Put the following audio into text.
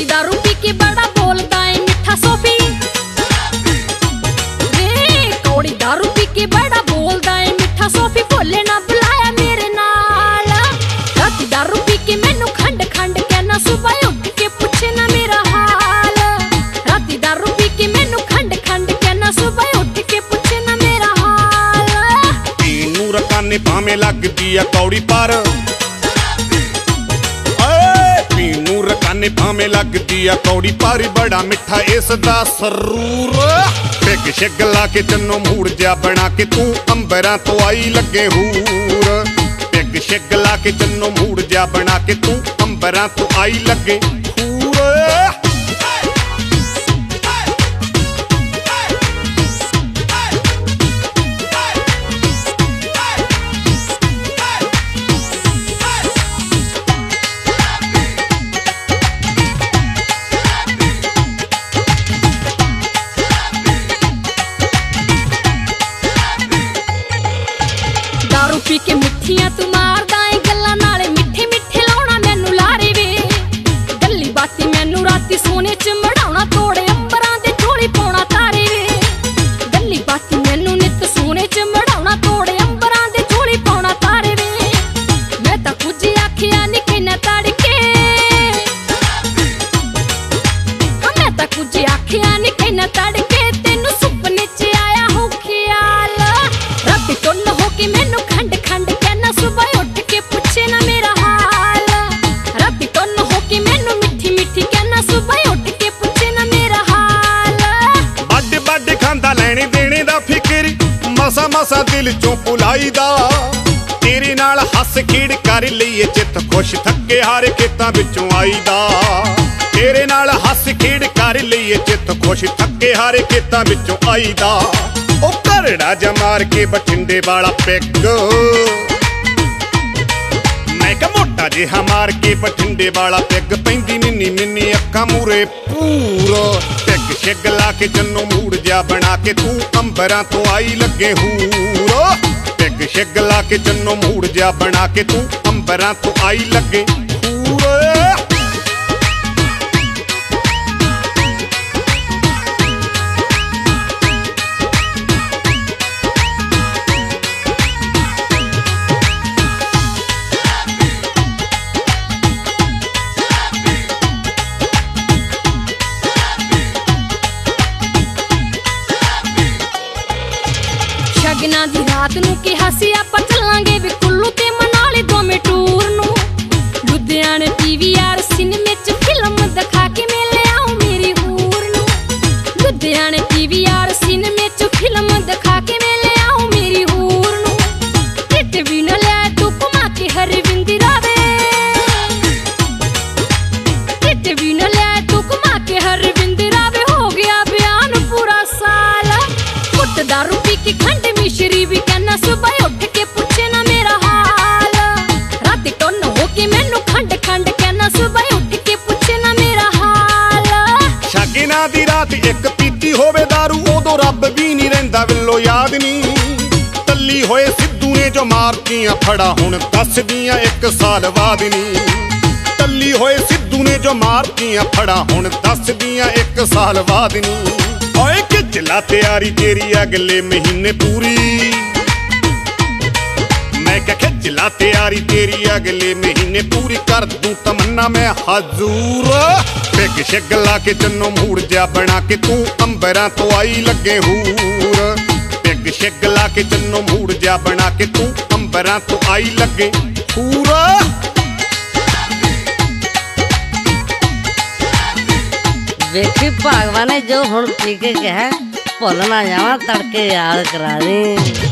कौड़ी दारू पी के बड़ा बोलता है मिठा सोफी, कौड़ी दारू पी के बड़ा बोलता है मिठा सोफी, बोले ना बुलाया मेरे नाल। राती दारू पी के मैनू खंड खंड कहना, सुबह उठ के पूछे ना मेरा हाल। राती दारू पी के मैनू खंड खंड कहना, सुबह उठ के पूछे ना मेरा हाल। तीनू रकाने भाਵੇਂ लगदी आ कौड़ी पर, तीनू रकाने भाਵੇਂ लगदी आ कौड़ी पर, बड़ा मिठा इसदा सरूर। पिग शिग ला के चन्नो मूड़ जा बना के तू अंबरां तो आई लगे हूर। पिग शिग ला के चन्नो मूड़ जा बना के तू अंबरां तो आई लगे हूर। दारू पी के मिठियां तू मारदा है गल्लां नाले, मिठे मिठे लाउणा मैनू लारे वे। गल्ली बाती मैनू राती सोने च मढ़ाउणा, तोड़े अंबरां दे झोली पाउणा तारे वे। गल्ली बाती मैनू नित सोने च मढ़ाउणा, तोड़े अंबरां दे झोली पाउणा तारे वे। मैं तां कुछ आखिया नी कहना तड़के, मैं तां कुछ आखिया नी कहना तड़के, तेनू सुपने च आया हो ख्याल। राती टुन्न हो के मैनू खंड खंड कहना, सुबह उठ के पूछे ना मेरा हाल। राती टुन्न हो के मैनू मिठी मिठी कहना, सुबह उठ के पूछे ना मेरा हाल। बड़ बड़ खांदा लेने देने दा फिक्र, मसा मसा दिल चों भुलाई दा। तेरे नाल हस खेड़ कर लईए चित खुश, थके हारे खेतां विचों आई दा। तेरे नाल हस खेड़ कर लईए चित खुश, थके हारे खेतां विचों आई दा। ओ घरड़ा जा मार के बठिंडे वाला पिग, मैं क्या मोटा जिहा मार के बठिंडे वाला पिग, पैंदी निन्नी निन्नी अक्खां मूरे पूरा। पिग शिग ला के चन्नो मूड़ जा बना के तू अंबरां तो आई लगे हूर। पिग शिग ला के चन्नो मूड़ जा बना के तू अंबरां तो आई लगे हूर। शगना दी रात नू कहा सी आपां चलांगे वे कुल्लू ते मनाली दोवें टूर नू। लुधियाने पीवीआर सिनेमे च फिल्म दिखा के मैं ले आऊं मेरी हूर नू। लुधियाने पीवीआर सिनेमे च फिल्म दिखा के मैं ले आऊं मेरी हूर नू। टिट भी न ले तू घुमा के हरविंदी रावे, टिट भी न ले तू घुमा के हरविंदी रावे। हो गया बयान पूरा साल, कुट दारू पी के खंड मिश्री भी कहना, सुबह उठ के पूछे ना मेरा हाल। राती टुन्न हो के मैनू खंड खंड कहना, सुबह उठ के पूछे ना मेरा हाल। शगना दी रात एक पीती होवे दारू, उदों रब भी नहीं रहिंदा विल्लो याद नी। तल्ली होए सिद्धू ने जो मारतियां फड़ा, हुण दसदियां 1 साल बाद नी। तल्ली होए सिद्धू ने जो मारतियां फड़ा, हुण दसदियां 1 साल बाद नी। ओए खिचला तैयारी तेरी अगले महीने पूरी, मैं क्या खिचला तैयारी तेरी अगले महीने पूरी, कर दूं तमन्ना मैं हजूर। पिग शिग ला के चन्नो मूड़ जा बना के तू अंबरां तो आई लगे हूर। पिग शिग ला के चन्नो मूड़ जा बना के तू अंबरां तो आई लगे हूर। वेखी भगवान ने जो हुण पी के कहा, भुल ना जावां तड़के याद करा दी।